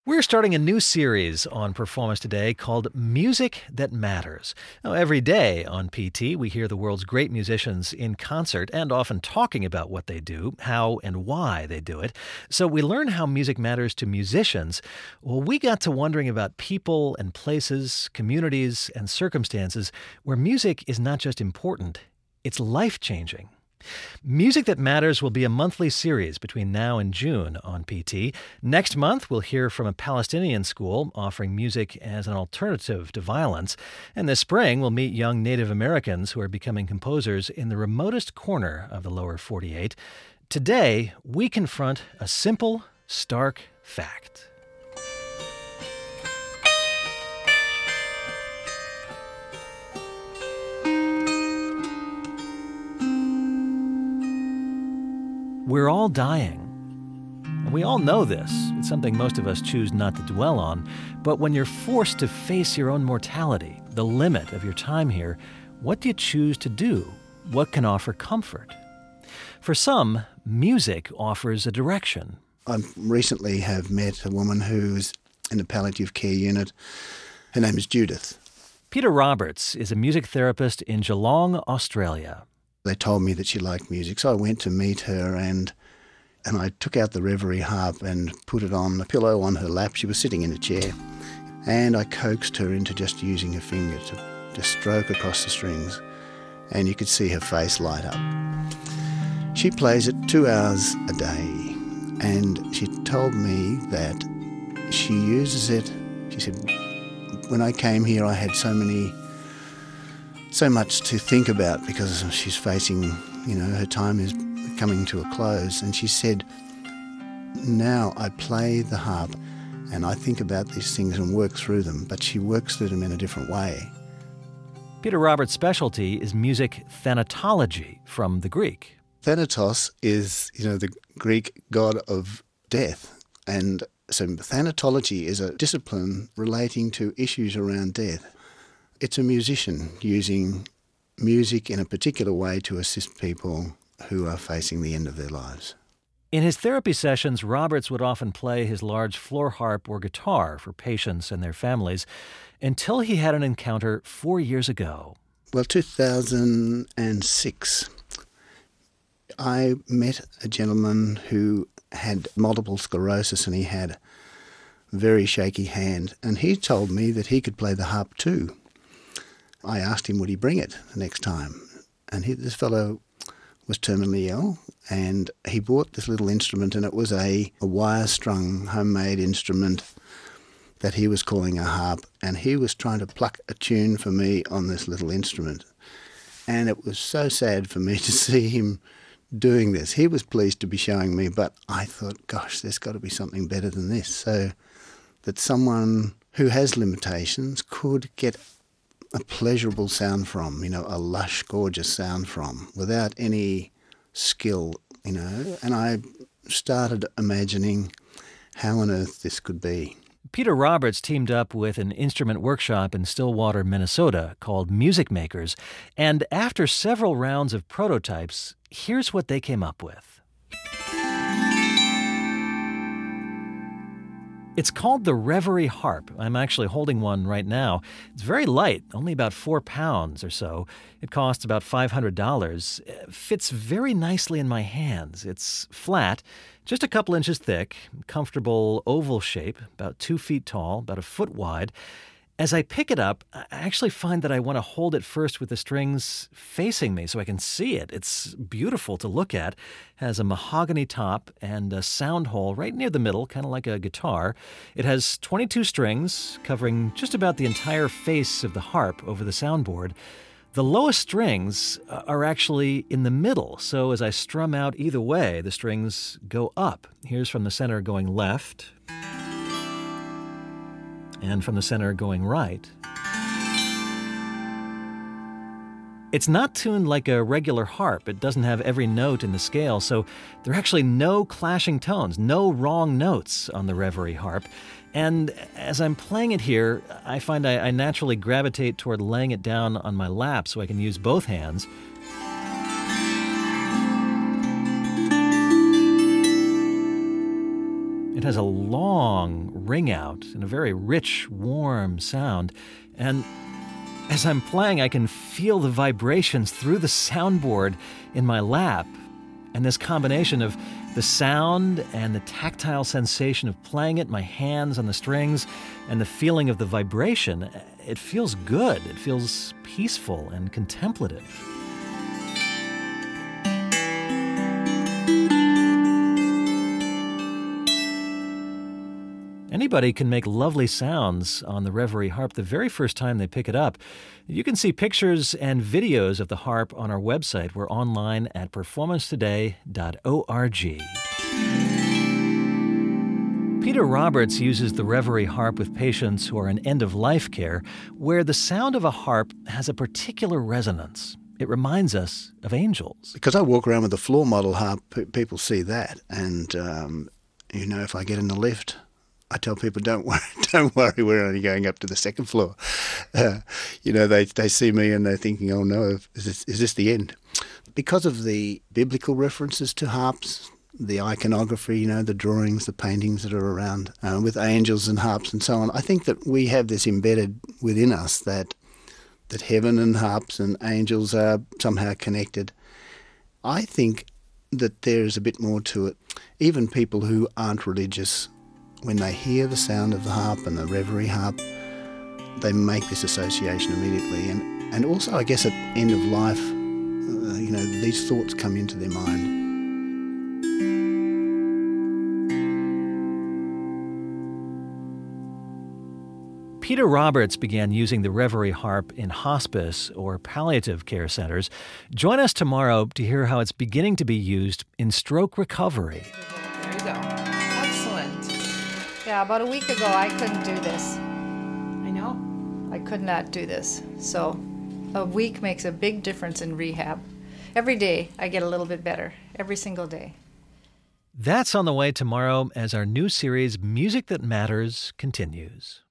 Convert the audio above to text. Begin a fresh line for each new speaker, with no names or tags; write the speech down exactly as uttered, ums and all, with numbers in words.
We're starting a new series on Performance Today called Music That Matters. Now, every day on P T, we hear the world's great musicians in concert and often talking about what they do, how and why they do it. So we learn how music matters to musicians. Well, we got to wondering about people and places, communities and circumstances where music is not just important, it's life-changing. Music That Matters will be a monthly series between now and June on P T. Next month, we'll hear from a Palestinian school offering music as an alternative to violence. And this spring, we'll meet young Native Americans who are becoming composers in the remotest corner of the lower forty-eight. Today, we confront a simple, stark fact. We're all dying. And we all know this. It's something most of us choose not to dwell on. But when you're forced to face your own mortality, the limit of your time here, what do you choose to do? What can offer comfort? For some, music offers a direction.
I recently have met a woman who's in a palliative care unit. Her name is Judith.
Peter Roberts is a music therapist in Geelong, Australia.
They told me that she liked music, so I went to meet her and and I took out the Reverie harp and put it on a pillow on her lap. She was sitting in a chair, and I coaxed her into just using her finger to just stroke across the strings, and you could see her face light up. She plays it two hours a day, and she told me that she uses it. She said, when I came here I had so many so much to think about because she's facing, you know, her time is coming to a close. And she said, now I play the harp and I think about these things and work through them, but she works through them in a different way.
Peter Roberts' specialty is music thanatology from the Greek.
Thanatos is, you know, the Greek god of death. And so thanatology is a discipline relating to issues around death. It's a musician using music in a particular way to assist people who are facing the end of their lives.
In his therapy sessions, Roberts would often play his large floor harp or guitar for patients and their families until he had an encounter four years ago.
Well, two thousand six, I met a gentleman who had multiple sclerosis and he had a very shaky hand, and he told me that he could play the harp too. I asked him would he bring it the next time, and he, this fellow was terminally ill, and he bought this little instrument, and it was a, a wire-strung homemade instrument that he was calling a harp, and he was trying to pluck a tune for me on this little instrument. And it was so sad for me to see him doing this. He was pleased to be showing me, but I thought, gosh, there's got to be something better than this, so that someone who has limitations could get a pleasurable sound from, you know, a lush, gorgeous sound from, without any skill, you know. And I started imagining how on earth this could be.
Peter Roberts teamed up with an instrument workshop in Stillwater, Minnesota called Music Makers, and after several rounds of prototypes, here's what they came up with. It's called the Reverie harp. I'm actually holding one right now. It's very light, only about four pounds or so. It costs about five hundred dollars. It fits very nicely in my hands. It's flat, just a couple inches thick, comfortable oval shape, about two feet tall, about a foot wide. As I pick it up, I actually find that I want to hold it first with the strings facing me so I can see it. It's beautiful to look at. It has a mahogany top and a sound hole right near the middle, kind of like a guitar. It has twenty-two strings covering just about the entire face of the harp over the soundboard. The lowest strings are actually in the middle, so as I strum out either way, the strings go up. Here's from the center going left, and from the center going right. It's not tuned like a regular harp. It doesn't have every note in the scale, so there are actually no clashing tones, no wrong notes on the Reverie harp. And as I'm playing it here, I find I, I naturally gravitate toward laying it down on my lap so I can use both hands. It has a long ring out and a very rich, warm sound. And as I'm playing, I can feel the vibrations through the soundboard in my lap. And this combination of the sound and the tactile sensation of playing it, my hands on the strings, and the feeling of the vibration, it feels good. It feels peaceful and contemplative. Anybody can make lovely sounds on the Reverie harp the very first time they pick it up. You can see pictures and videos of the harp on our website. We're online at performance today dot org. Peter Roberts uses the Reverie harp with patients who are in end-of-life care, where the sound of a harp has a particular resonance. It reminds us of angels.
Because I walk around with a floor model harp, people see that. And, um, you know, if I get in the lift, I tell people, don't worry, don't worry, we're only going up to the second floor. Uh, you know, they they see me and they're thinking, oh no, is this, is this the end? Because of the biblical references to harps, the iconography, you know, the drawings, the paintings that are around uh, with angels and harps and so on, I think that we have this embedded within us that that heaven and harps and angels are somehow connected. I think that there's a bit more to it. Even people who aren't religious, when they hear the sound of the harp and the Reverie harp, they make this association immediately. And, and also, I guess, at end of life, uh, you know, these thoughts come into their mind.
Peter Roberts began using the Reverie harp in hospice or palliative care centers. Join us tomorrow to hear how it's beginning to be used in stroke recovery.
There you go. Excellent. Yeah, about a week ago, I couldn't do this. I know. I could not do this. So a week makes a big difference in rehab. Every day, I get a little bit better. Every single day.
That's on the way tomorrow as our new series, Music That Matters, continues.